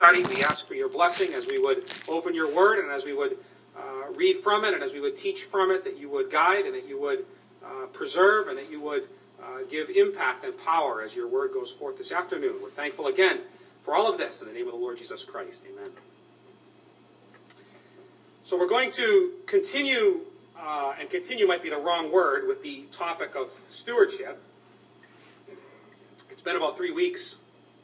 We ask for your blessing as we would open your word and as we would read from it and as we would teach from it, that you would guide and that you would preserve and that you would give impact and power as your word goes forth this afternoon. We're thankful again for all of this in the name of the Lord Jesus Christ. Amen. So we're going to continue, and continue might be the wrong word, with the topic of stewardship. It's been about 3 weeks,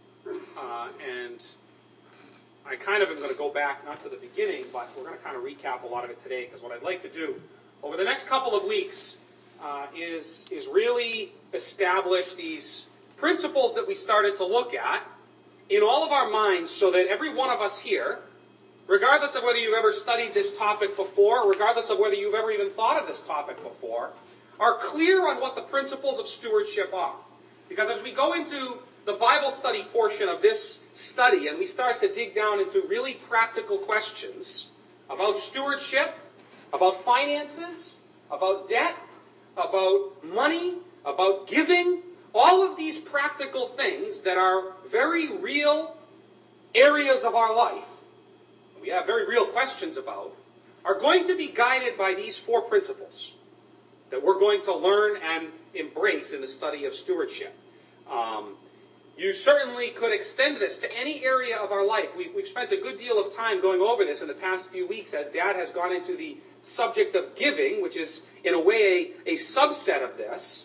and I kind of am going to go back, not to the beginning, but we're going to kind of recap a lot of it today, because what I'd like to do over the next couple of weeks is really establish these principles that we started to look at in all of our minds, so that every one of us here, regardless of whether you've ever studied this topic before, regardless of whether you've ever even thought of this topic before, are clear on what the principles of stewardship are. Because as we go into the Bible study portion of this study, and we start to dig down into really practical questions about stewardship, about finances, about debt, about money, about giving, all of these practical things that are very real areas of our life, we have very real questions about, are going to be guided by these 4 principles that we're going to learn and embrace in the study of stewardship. You certainly could extend this to any area of our life. We've spent a good deal of time going over this in the past few weeks as Dad has gone into the subject of giving, which is in a way a subset of this.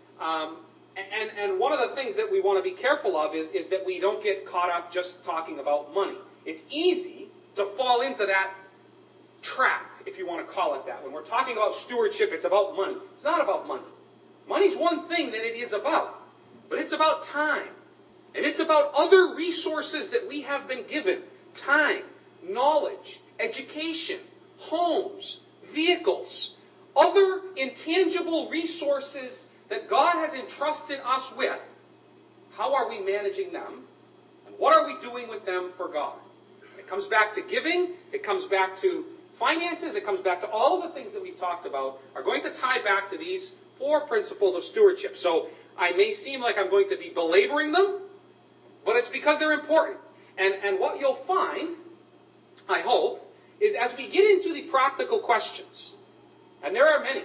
And one of the things that we want to be careful of is that we don't get caught up just talking about money. It's easy to fall into that trap, if you want to call it that. When we're talking about stewardship, it's about money. It's not about money. Money's one thing that it is about, but it's about time. And it's about other resources that we have been given. Time, knowledge, education, homes, vehicles, other intangible resources that God has entrusted us with. How are we managing them? And what are we doing with them for God? It comes back to giving. It comes back to finances. It comes back to all of the things that we've talked about are going to tie back to these 4 principles of stewardship. So I may seem like I'm going to be belaboring them, but it's because they're important. And what you'll find, I hope, is as we get into the practical questions, and there are many,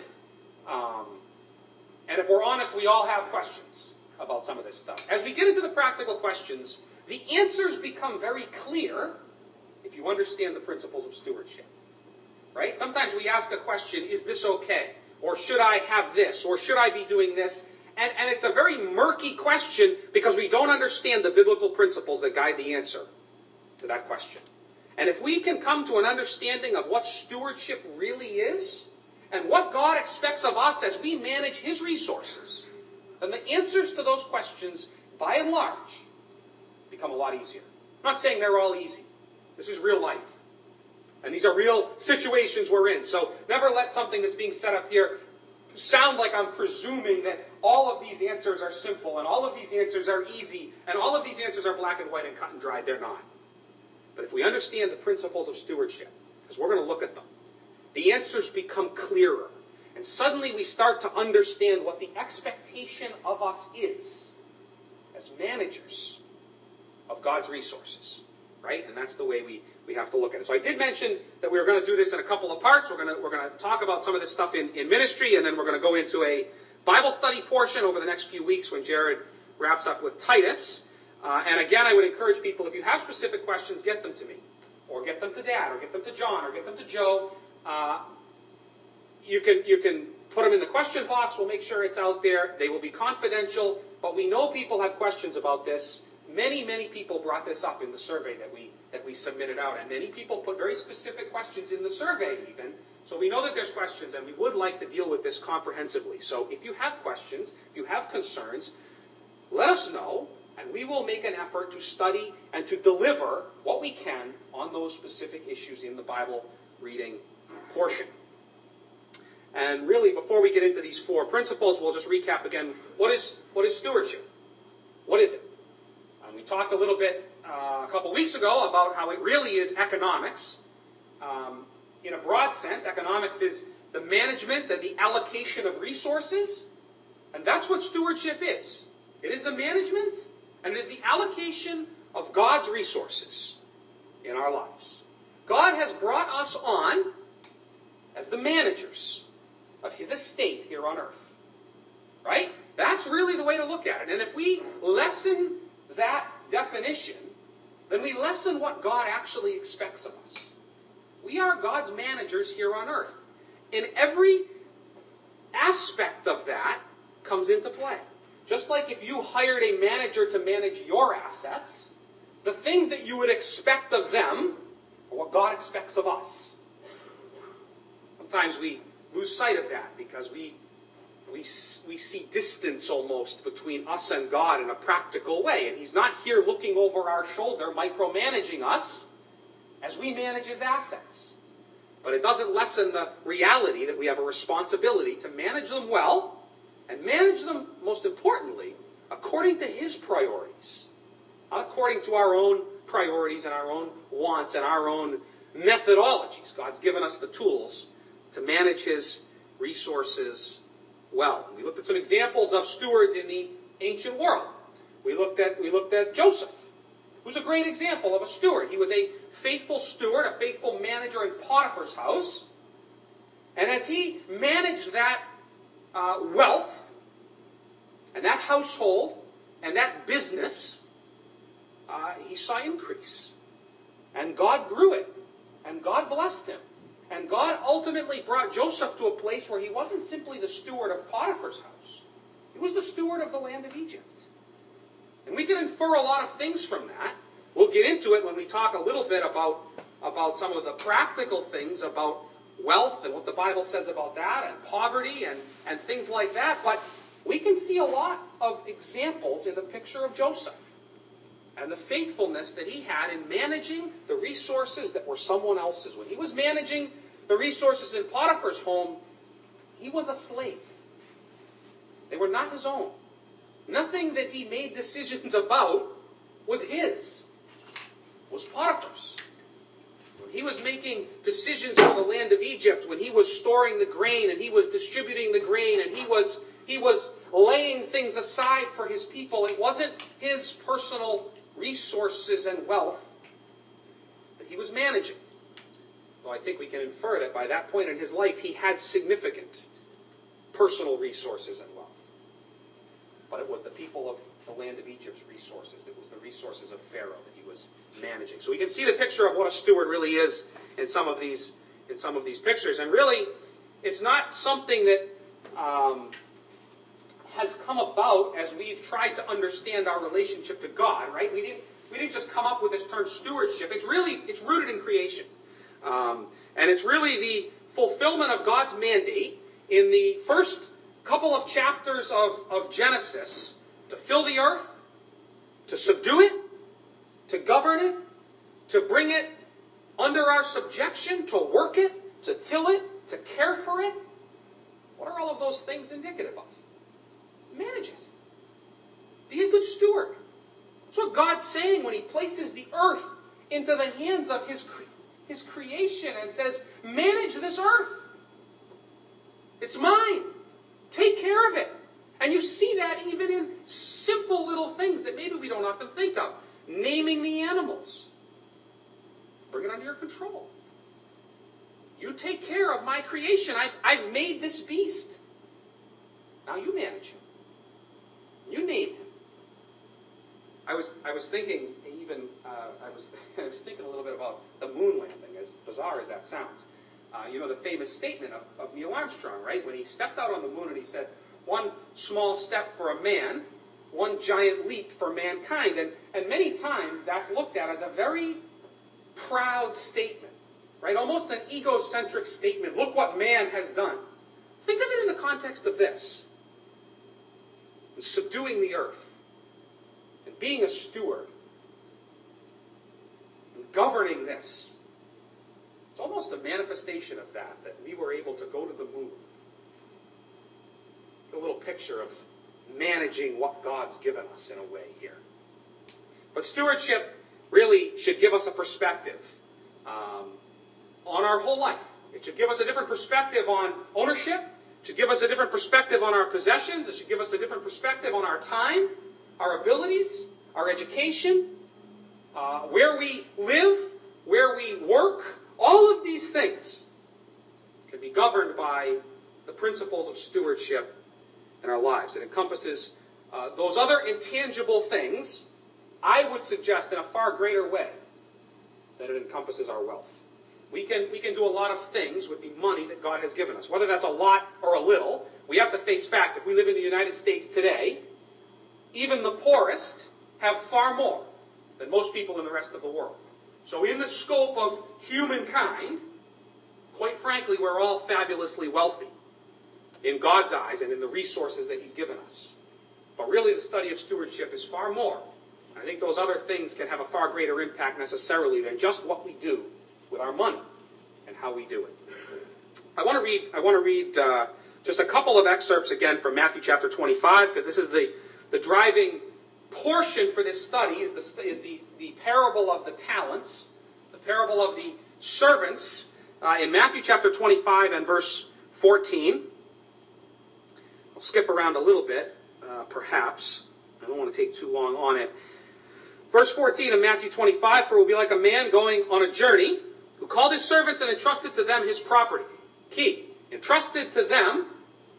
and if we're honest, we all have questions about some of this stuff. As we get into the practical questions, the answers become very clear if you understand the principles of stewardship. Right? Sometimes we ask a question, is this okay? Or should I have this? Or should I be doing this? And it's a very murky question because we don't understand the biblical principles that guide the answer to that question. And if we can come to an understanding of what stewardship really is, and what God expects of us as we manage His resources, then the answers to those questions, by and large, become a lot easier. I'm not saying they're all easy. This is real life. And these are real situations we're in. So never let something that's being set up here sound like I'm presuming that all of these answers are simple, and all of these answers are easy, and all of these answers are black and white and cut and dried. They're not. But if we understand the principles of stewardship, because we're going to look at them, the answers become clearer. And suddenly we start to understand what the expectation of us is as managers of God's resources. Right? And that's the way we have to look at it. So I did mention that we were going to do this in a couple of parts. We're going to talk about some of this stuff in ministry, and then we're going to go into a Bible study portion over the next few weeks when Jared wraps up with Titus. And again, I would encourage people, if you have specific questions, get them to me. Or get them to Dad, or get them to John, or get them to Joe. You can put them in the question box. We'll make sure it's out there. They will be confidential. But we know people have questions about this. Many, many people brought this up in the survey that we submitted out. And many people put very specific questions in the survey even. So we know that there's questions, and we would like to deal with this comprehensively. So if you have questions, if you have concerns, let us know, and we will make an effort to study and to deliver what we can on those specific issues in the Bible reading portion. And really, before we get into these 4 principles, we'll just recap again. What is stewardship? What is it? We talked a little bit a couple weeks ago about how it really is economics. In a broad sense, economics is the management and the allocation of resources. And that's what stewardship is. It is the management and it is the allocation of God's resources. in our lives. God has brought us on as the managers of his estate here on earth. Right? That's really the way to look at it. And if we lessen that definition, then we lessen what God actually expects of us. We are God's managers here on earth. And every aspect of that comes into play. Just like if you hired a manager to manage your assets, the things that you would expect of them are what God expects of us. Sometimes we lose sight of that because we see distance almost between us and God in a practical way. And he's not here looking over our shoulder, micromanaging us as we manage his assets. But it doesn't lessen the reality that we have a responsibility to manage them well, and manage them, most importantly, according to his priorities. Not according to our own priorities and our own wants and our own methodologies. God's given us the tools to manage his resources well. We looked at some examples of stewards in the ancient world. We looked at Joseph, who's a great example of a steward. He was a faithful steward, a faithful manager in Potiphar's house. And as he managed that wealth and that household and that business, he saw increase. And God grew it. And God blessed him. And God ultimately brought Joseph to a place where he wasn't simply the steward of Potiphar's house. He was the steward of the land of Egypt. And we can infer a lot of things from that. We'll get into it when we talk a little bit about some of the practical things about wealth and what the Bible says about that, and poverty and things like that. But we can see a lot of examples in the picture of Joseph and the faithfulness that he had in managing the resources that were someone else's. When he was managing the resources in Potiphar's home, he was a slave. They were not his own. Nothing that he made decisions about was his. It was Potiphar's. When he was making decisions for the land of Egypt, when he was storing the grain and he was distributing the grain and he was laying things aside for his people, it wasn't his personal resources and wealth that he was managing. Though I think we can infer that by that point in his life he had significant personal resources and wealth. But it was the people of the land of Egypt's resources. It was the resources of Pharaoh that he was managing. So we can see the picture of what a steward really is in some of these pictures. And really, it's not something that has come about as we've tried to understand our relationship to God, right? We didn't just come up with this term stewardship. It's rooted in creation. And it's really the fulfillment of God's mandate in the first couple of chapters of Genesis to fill the earth, to subdue it, to govern it, to bring it under our subjection, to work it, to till it, to care for it. What are all of those things indicative of? Manage it. Be a good steward. That's what God's saying when he places the earth into the hands of his creation and says, manage this earth. It's mine. Take care of it. And you see that even in simple little things that maybe we don't often think of. Naming the animals. Bring it under your control. You take care of my creation. I've made this beast. Now you manage him. You name him. I was thinking I was thinking a little bit about the moon landing, as bizarre as that sounds. You know the famous statement of Neil Armstrong, right? When he stepped out on the moon and he said, "One small step for a man, one giant leap for mankind." And many times that's looked at as a very proud statement, right? Almost an egocentric statement. Look what man has done. Think of it in the context of this. And subduing the earth. And being a steward. And governing this. It's almost a manifestation of that we were able to go to the moon. A little picture of managing what God's given us in a way here. But stewardship really should give us a perspective on our whole life. It should give us a different perspective on ownership. It should give us a different perspective on our possessions. It should give us a different perspective on our time, our abilities, our education, where we live, principles of stewardship in our lives. It encompasses those other intangible things, I would suggest, in a far greater way than it encompasses our wealth. We can do a lot of things with the money that God has given us. Whether that's a lot or a little, we have to face facts. If we live in the United States today, even the poorest have far more than most people in the rest of the world. So in the scope of humankind, quite frankly, we're all fabulously wealthy in God's eyes and in the resources that He's given us. But really, the study of stewardship is far more. I think those other things can have a far greater impact necessarily than just what we do with our money and how we do it. I want to read just a couple of excerpts again from Matthew chapter 25, because this is the driving portion for this study is the parable of the talents, the parable of the servants in Matthew chapter 25 and verse 14. I'll skip around a little bit, perhaps. I don't want to take too long on it. Verse 14 of Matthew 25, for it will be like a man going on a journey who called his servants and entrusted to them his property. Key, entrusted to them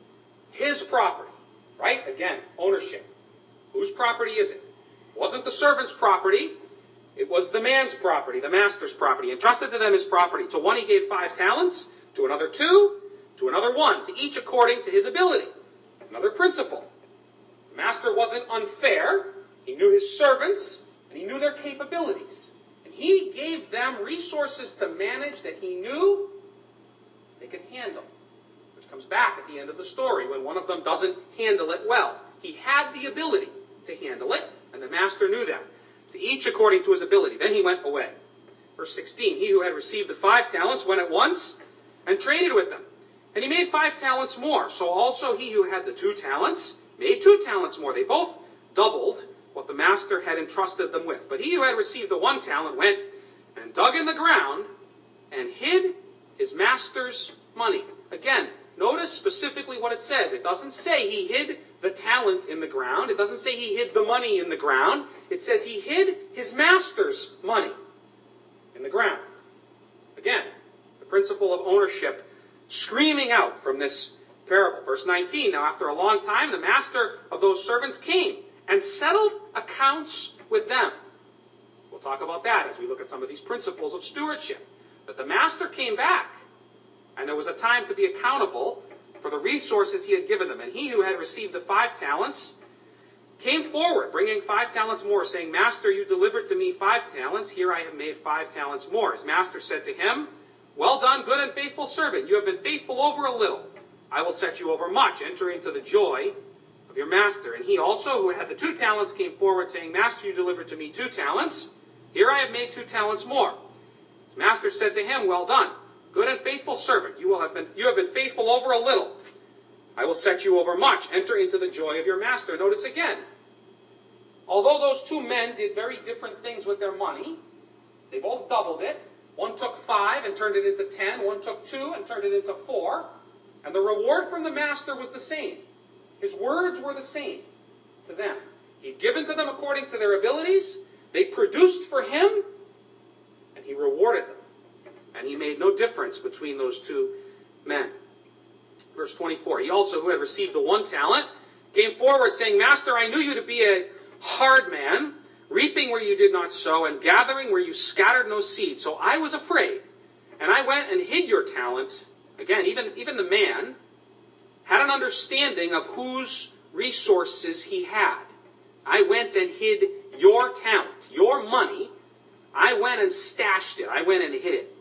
his property. Right? Again, ownership. Whose property is it? It wasn't the servant's property. It was the man's property, the master's property. Entrusted to them his property. To one he gave 5 talents, to another 2, to another 1, to each according to his ability. Another principle. The master wasn't unfair. He knew his servants, and he knew their capabilities. And he gave them resources to manage that he knew they could handle. Which comes back at the end of the story when one of them doesn't handle it well. He had the ability to handle it, and the master knew that. To each according to his ability. Then he went away. Verse 16, he who had received the 5 talents went at once and traded with them. And he made 5 talents more. So also he who had the 2 talents made 2 talents more. They both doubled what the master had entrusted them with. But he who had received the 1 talent went and dug in the ground and hid his master's money. Again, notice specifically what it says. It doesn't say he hid the talent in the ground. It doesn't say he hid the money in the ground. It says he hid his master's money in the ground. Again, the principle of ownership screaming out from this parable. Verse 19, now after a long time, the master of those servants came and settled accounts with them. We'll talk about that as we look at some of these principles of stewardship. That the master came back, and there was a time to be accountable for the resources he had given them. And he who had received the 5 talents came forward, bringing 5 talents more, saying, Master, you delivered to me 5 talents. Here I have made 5 talents more. His master said to him, well done, good and faithful servant. You have been faithful over a little. I will set you over much. Enter into the joy of your master. And he also, who had the 2 talents, came forward, saying, Master, you delivered to me 2 talents. Here I have made 2 talents more. His master said to him, well done, good and faithful servant. You have been faithful over a little. I will set you over much. Enter into the joy of your master. Notice again, although those 2 men did very different things with their money, they both doubled it. One took 5 and turned it into 10. One took 2 and turned it into 4. And the reward from the master was the same. His words were the same to them. He'd given to them according to their abilities. They produced for him, and he rewarded them. And he made no difference between those 2 men. Verse 24, he also, who had received the 1 talent, came forward saying, Master, I knew you to be a hard man, reaping where you did not sow, and gathering where you scattered no seed. So I was afraid, and I went and hid your talent. Again, even the man had an understanding of whose resources he had. I went and hid your talent, your money. I went and stashed it. I went and hid it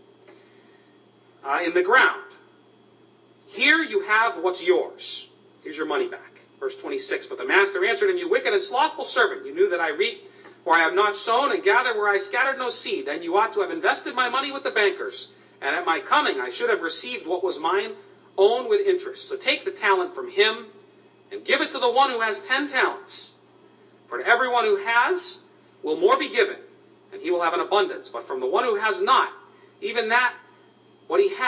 in the ground. Here you have what's yours. Here's your money back. Verse 26, but the master answered him, you wicked and slothful servant. You knew that I reap where I have not sown and gather where I scattered no seed. Then you ought to have invested my money with the bankers. And at my coming I should have received what was mine own with interest. So take the talent from him and give it to the one who has 10 talents. For to everyone who has will more be given, and he will have an abundance. But from the one who has not, even what he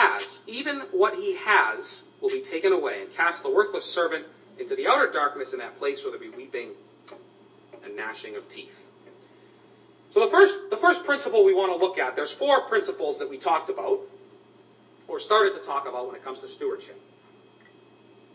has will be taken away. And cast the worthless servant into the outer darkness, in that place where there be weeping and gnashing of teeth. So the first principle we want to look at, there's 4 principles that we talked about, or started to talk about when it comes to stewardship.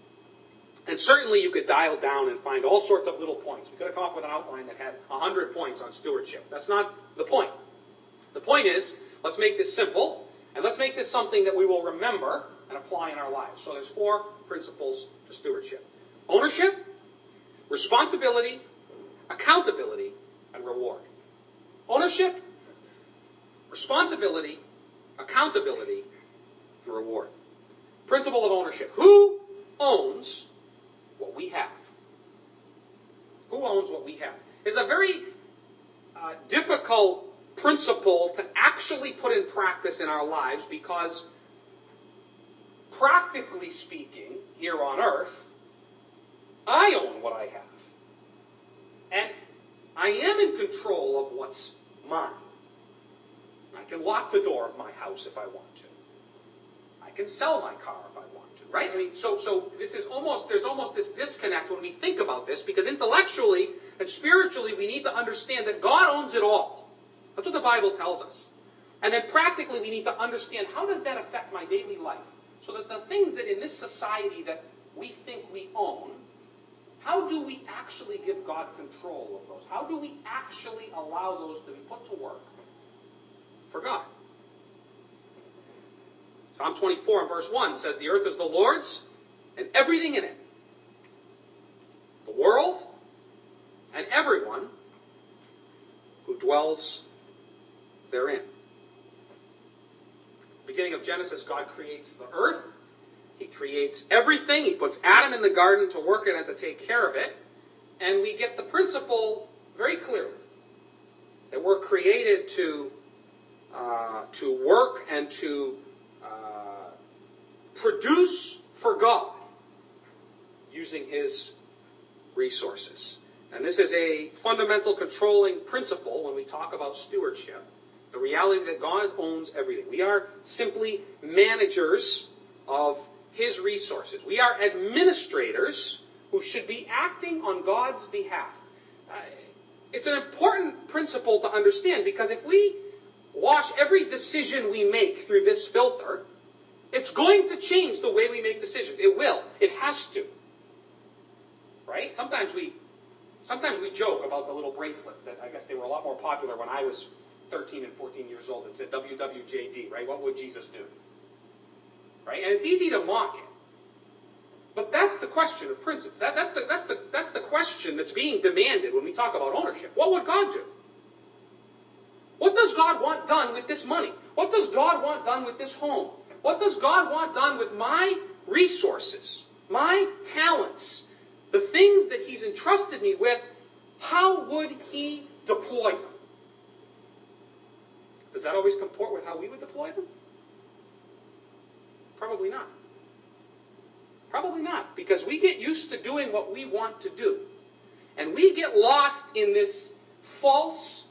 And certainly you could dial down and find all sorts of little points. We could have come up with an outline that had 100 points on stewardship. That's not the point. The point is, let's make this simple, and let's make this something that we will remember and apply in our lives. So there's 4 principles to stewardship. Ownership, responsibility, accountability, and reward. Ownership, responsibility, accountability, and reward. Principle of ownership. Who owns what we have? Who owns what we have? It's a very difficult principle to actually put in practice in our lives because, practically speaking, here on earth, I own what I have. And I am in control of what's mine. I can lock the door of my house if I want to. I can sell my car if I want to, right? I mean, so this is there's almost this disconnect when we think about this, because intellectually and spiritually we need to understand that God owns it all. That's what the Bible tells us. And then practically we need to understand, how does that affect my daily life? So that the things that in this society that we think we own, how do we actually give God control of those? How do we actually allow those to be put to work for God? Psalm 24 and verse 1 says, the earth is the Lord's and everything in it. The world and everyone who dwells therein. Beginning of Genesis, God creates the earth. He creates everything. He puts Adam in the garden to work it and to take care of it. And we get the principle very clearly that we're created to work and to produce for God using His resources. And this is a fundamental controlling principle when we talk about stewardship. The reality that God owns everything. We are simply managers of His resources. We are administrators who should be acting on God's behalf. It's an important principle to understand, because if we wash every decision we make through this filter, it's going to change the way we make decisions. It will. It has to. Right? Sometimes we joke about the little bracelets that I guess they were a lot more popular when I was 13 and 14 years old. It said WWJD, right? What would Jesus do? Right? And it's easy to mock it. But that's the question of principle. That's the question that's being demanded when we talk about ownership. What would God do? What does God want done with this money? What does God want done with this home? What does God want done with my resources, my talents, the things that He's entrusted me with? How would He deploy them? Does that always comport with how we would deploy them? Probably not. Probably not, because we get used to doing what we want to do. And we get lost in this false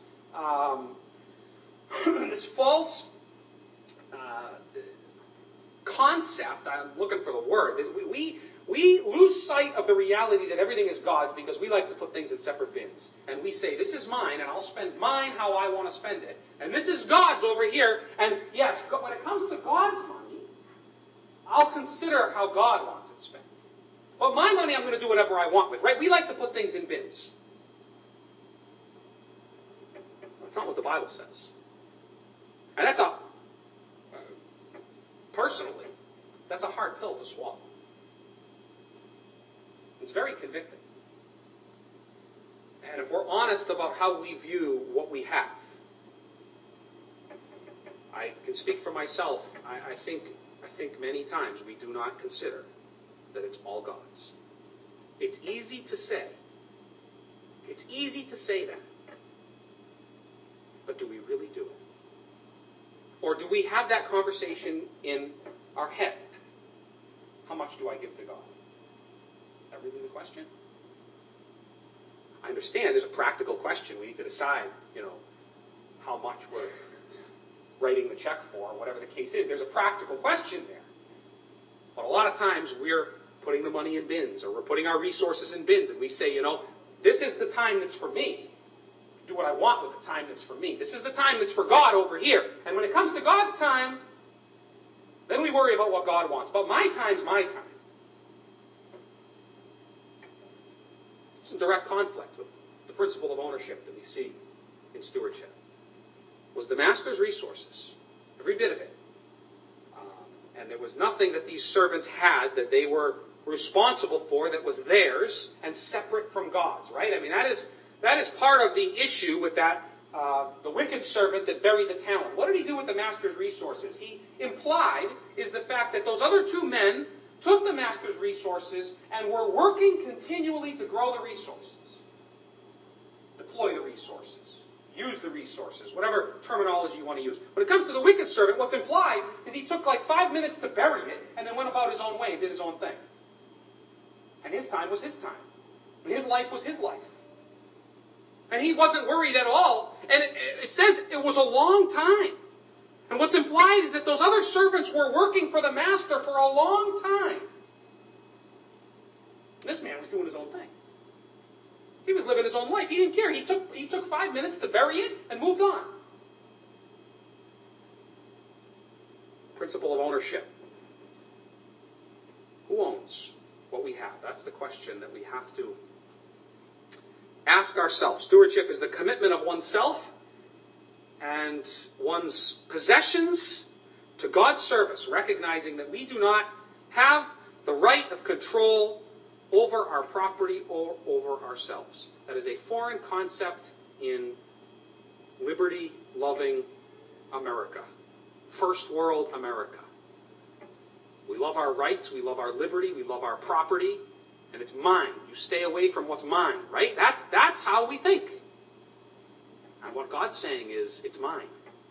concept. I'm looking for the word. We lose sight of the reality that everything is God's, because we like to put things in separate bins. And we say, this is mine, and I'll spend mine how I want to spend it. And this is God's over here. And yes, when it comes to God's money, I'll consider how God wants it spent. But my money, I'm going to do whatever I want with, right? We like to put things in bins. That's not what the Bible says. And personally, that's a hard pill to swallow. It's very convicting. And if we're honest about how we view what we have, I can speak for myself. I think many times we do not consider that it's all God's. It's easy to say. It's easy to say that. But do we really do it? Or do we have that conversation in our head? How much do I give to God? Is that really the question? I understand there's a practical question. We need to decide, how much we're writing the check for, whatever the case is. There's a practical question there. But a lot of times we're putting the money in bins, or we're putting our resources in bins, and we say, this is the time that's for me. Do what I want with the time that's for me. This is the time that's for God over here. And when it comes to God's time, then we worry about what God wants. But my time's my time. It's in direct conflict with the principle of ownership that we see in stewardship. Was the master's resources, every bit of it. And there was nothing that these servants had that they were responsible for that was theirs and separate from God's, right? I mean, that is part of the issue with that, the wicked servant that buried the talent. What did he do with the master's resources? He implied is the fact that those other two men took the master's resources and were working continually to grow the resources, deploy the resources, use the resources, whatever terminology you want to use. When it comes to the wicked servant, what's implied is he took like 5 minutes to bury it and then went about his own way and did his own thing. And his time was his time. And his life was his life. And he wasn't worried at all. And it says it was a long time. And what's implied is that those other servants were working for the master for a long time. This man was doing his own thing. He was living his own life. He didn't care. He took 5 minutes to bury it and moved on. Principle of ownership. Who owns what we have? That's the question that we have to ask ourselves. Stewardship is the commitment of oneself and one's possessions to God's service, recognizing that we do not have the right of control over our property or over ourselves. That is a foreign concept in liberty-loving America. First world America. We love our rights, we love our liberty, we love our property, and it's mine. You stay away from what's mine, right? That's how we think. And what God's saying is, it's mine.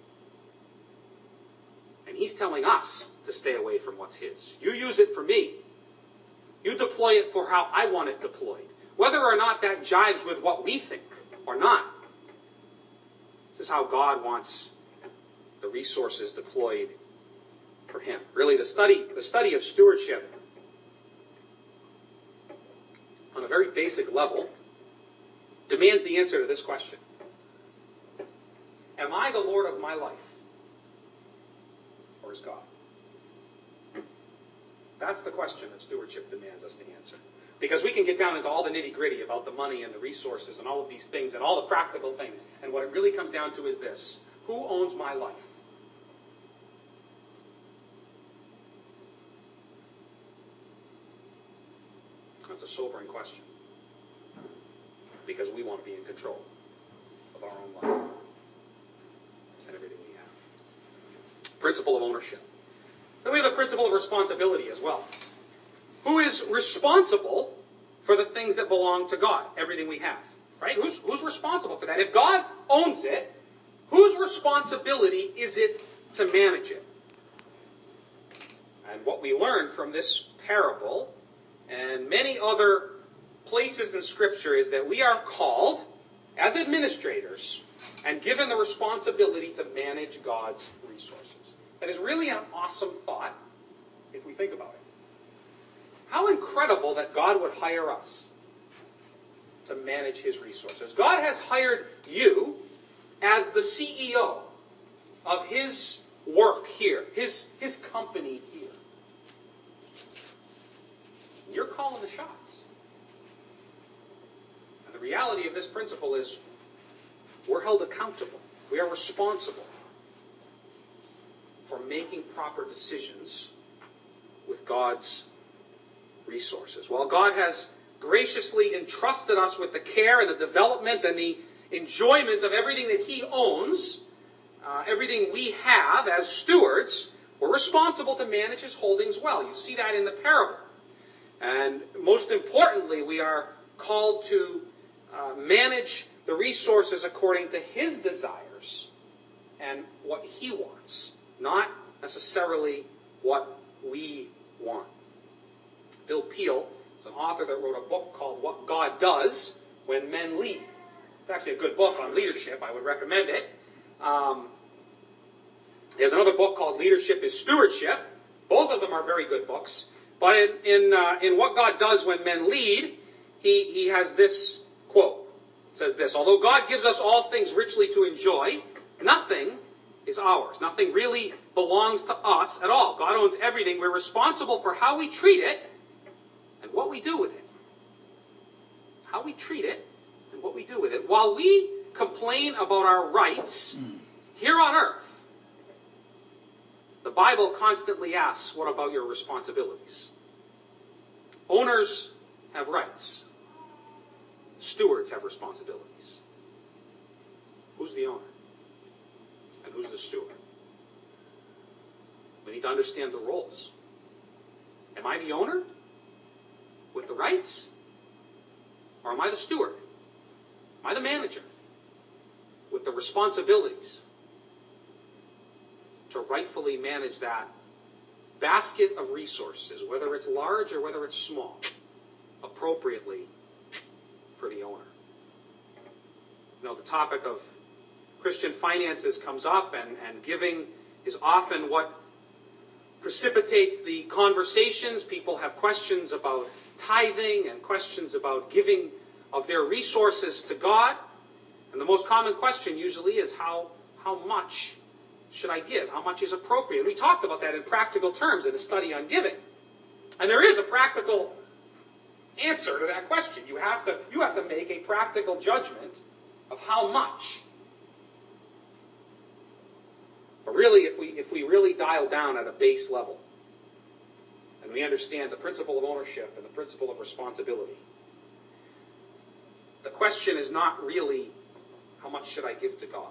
And He's telling us to stay away from what's His. You use it for me. You deploy it for how I want it deployed. Whether or not that jives with what we think or not. This is how God wants the resources deployed for Him. Really, the study of stewardship on a very basic level demands the answer to this question. Am I the Lord of my life? Or is God? That's the question that stewardship demands us to answer. Because we can get down into all the nitty-gritty about the money and the resources and all of these things and all the practical things. And what it really comes down to is this. Who owns my life? That's a sobering question. Because we want to be in control of our own life and everything we have. Principle of ownership. Then we have the principle of responsibility as well. Who is responsible for the things that belong to God? Everything we have. Right? Who's responsible for that? If God owns it, whose responsibility is it to manage it? And what we learn from this parable and many other places in Scripture is that we are called as administrators and given the responsibility to manage God's resources. That is really an awesome thought if we think about it. How incredible that God would hire us to manage His resources. God has hired you as the CEO of His work here, His company here. You're calling the shots. And the reality of this principle is we're held accountable. We are responsible for making proper decisions with God's resources. While God has graciously entrusted us with the care and the development and the enjoyment of everything that He owns, everything we have as stewards, we're responsible to manage His holdings well. You see that in the parable. And most importantly, we are called to manage the resources according to His desires and what He wants, not necessarily what we want. Bill Peel is an author that wrote a book called What God Does When Men Lead. It's actually a good book on leadership. I would recommend it. He has another book called Leadership is Stewardship. Both of them are very good books. But in What God Does When Men Lead, he has this quote. It says this: although God gives us all things richly to enjoy, nothing is ours. Nothing really belongs to us at all. God owns everything. We're responsible for how we treat it and what we do with it. how we treat it and what we do with it. While we complain about our rights here on earth, the Bible constantly asks, what about your responsibilities? Owners have rights. Stewards have responsibilities. Who's the owner? And who's the steward? We need to understand the roles. Am I the owner with the rights? Or am I the steward? Am I the manager with the responsibilities to rightfully manage that basket of resources, whether it's large or whether it's small, appropriately for the owner? You know, the topic of Christian finances comes up, and giving is often what precipitates the conversations. People have questions about tithing and questions about giving of their resources to God. And the most common question usually is how much should I give? How much is appropriate? We talked about that in practical terms in the study on giving. And there is a practical answer to that question. You have to make a practical judgment of how much. But really, if we really dial down at a base level, and we understand the principle of ownership and the principle of responsibility, the question is not really, how much should I give to God?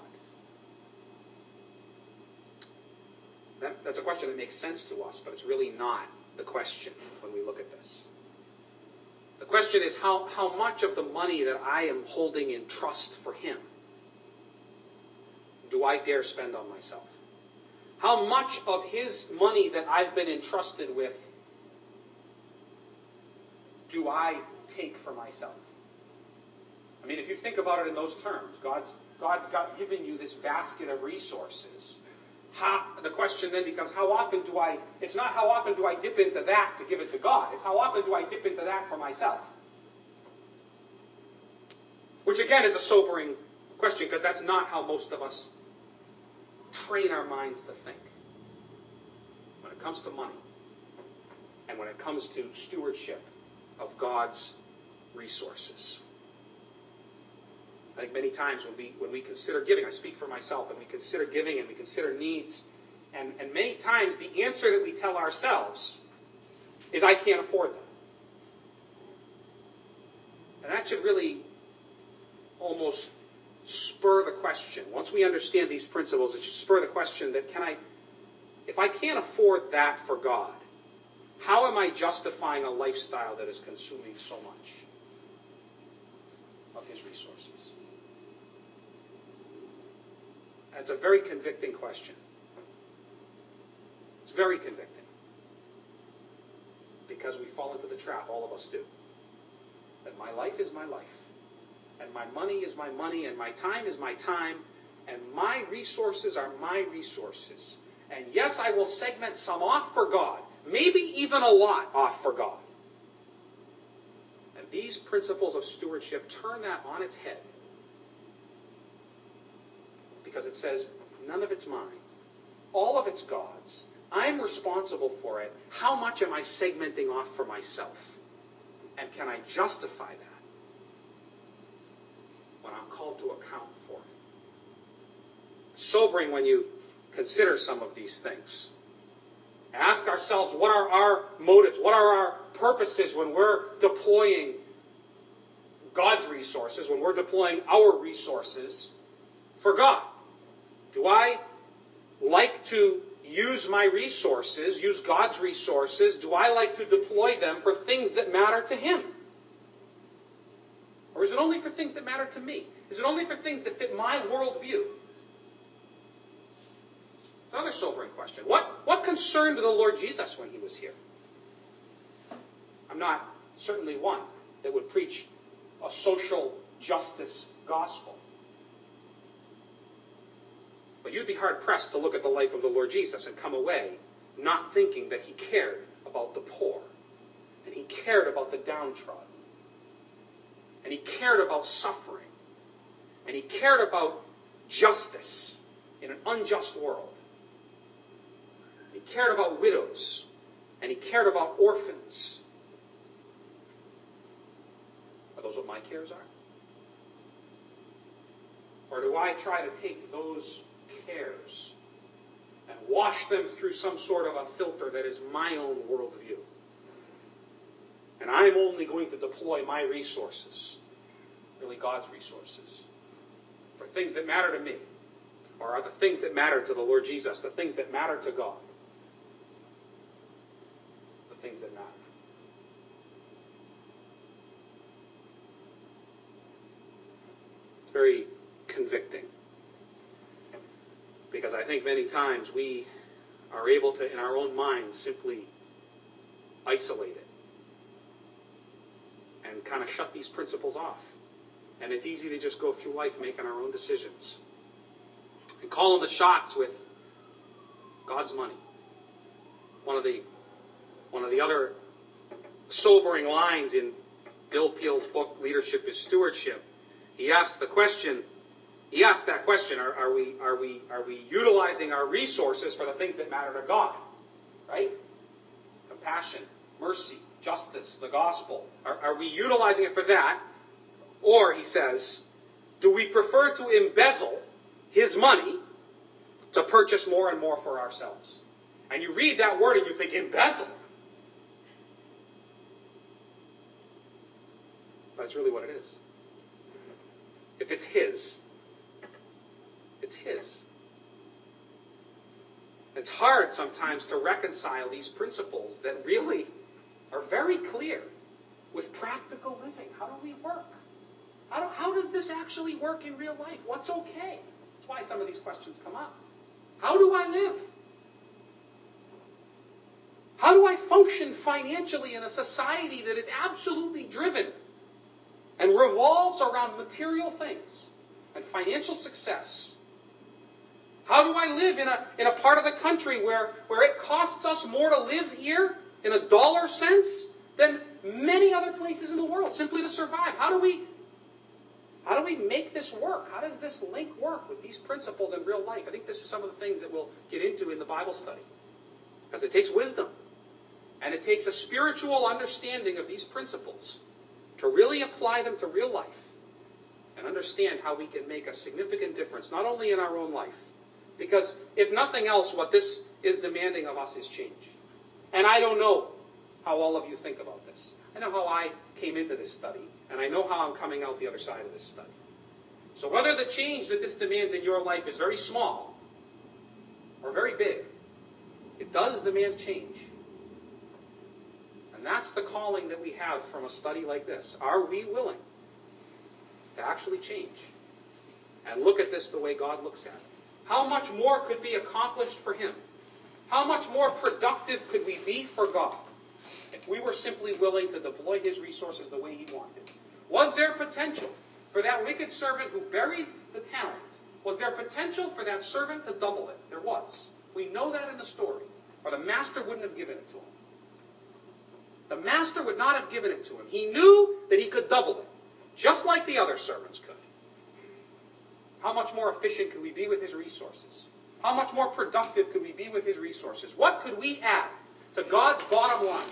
That's a question that makes sense to us, but it's really not the question when we look at this. The question is how much of the money that I am holding in trust for Him do I dare spend on myself? How much of His money that I've been entrusted with do I take for myself? I mean, if you think about it in those terms, God's given you this basket of resources. The question then becomes, it's not how often do I dip into that to give it to God. It's how often do I dip into that for myself? Which again is a sobering question, because that's not how most of us train our minds to think. When it comes to money, and when it comes to stewardship of God's resources. I think many times when we consider giving, I speak for myself, and we consider giving and we consider needs, and many times the answer that we tell ourselves is, I can't afford that. And that should really almost spur the question. Once we understand these principles, it should spur the question that if I can't afford that for God, how am I justifying a lifestyle that is consuming so much of His resources? It's a very convicting question. It's very convicting. Because we fall into the trap, all of us do. That my life is my life. And my money is my money, and my time is my time, and my resources are my resources. And yes, I will segment some off for God, maybe even a lot off for God. And these principles of stewardship turn that on its head. Because it says, none of it's mine. All of it's God's. I'm responsible for it. How much am I segmenting off for myself? And can I justify that when I'm called to account for it? Sobering when you consider some of these things. Ask ourselves, what are our motives? What are our purposes when we're deploying God's resources, when we're deploying our resources for God? Do I like to use my resources, use God's resources? Do I like to deploy them for things that matter to Him? Or is it only for things that matter to me? Is it only for things that fit my worldview? It's another sobering question. What concerned the Lord Jesus when He was here? I'm not certainly one that would preach a social justice gospel. But you'd be hard-pressed to look at the life of the Lord Jesus and come away not thinking that He cared about the poor, and He cared about the downtrodden, and He cared about suffering, and He cared about justice in an unjust world. He cared about widows, and He cared about orphans. Are those what my cares are? Or do I try to take those cares and wash them through some sort of a filter that is my own worldview? And I'm only going to deploy my resources, really God's resources, for things that matter to me, or are the things that matter to the Lord Jesus, the things that matter to God, the things that matter. It's very convicting, because I think many times we are able to, in our own minds, simply isolate it and kind of shut these principles off. And it's easy to just go through life making our own decisions and calling the shots with God's money. One of the other sobering lines in Bill Peel's book, Leadership is Stewardship, he asked that question, are we utilizing our resources for the things that matter to God? Right? Compassion, mercy, justice, the gospel. Are we utilizing it for that? Or, he says, do we prefer to embezzle his money to purchase more and more for ourselves? And you read that word and you think, embezzle. But it's really what it is. If it's his, it's his. It's hard sometimes to reconcile these principles that really are very clear with practical living. How do we work? How does this actually work in real life? What's okay? That's why some of these questions come up. How do I live? How do I function financially in a society that is absolutely driven and revolves around material things and financial success? How do I live in a part of the country where it costs us more to live here in a dollar sense than many other places in the world simply to survive? How do we make this work? How does this link work with these principles in real life? I think this is some of the things that we'll get into in the Bible study. Because it takes wisdom. And it takes a spiritual understanding of these principles to really apply them to real life and understand how we can make a significant difference, not only in our own life. Because if nothing else, what this is demanding of us is change. And I don't know how all of you think about this. I know how I came into this study, and I know how I'm coming out the other side of this study. So whether the change that this demands in your life is very small or very big, it does demand change. And that's the calling that we have from a study like this. Are we willing to actually change and look at this the way God looks at it? How much more could be accomplished for Him? How much more productive could we be for God if we were simply willing to deploy His resources the way He wanted? Was there potential for that wicked servant who buried the talent? Was there potential for that servant to double it? There was. We know that in the story. Or the master wouldn't have given it to him. The master would not have given it to him. He knew that he could double it, just like the other servants could. How much more efficient could we be with His resources? How much more productive could we be with His resources? What could we add to God's bottom line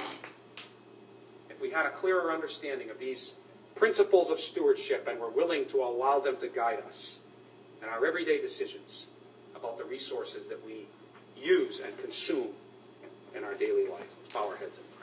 if we had a clearer understanding of these principles of stewardship and were willing to allow them to guide us in our everyday decisions about the resources that we use and consume in our daily life? Let's bow our heads in prayer.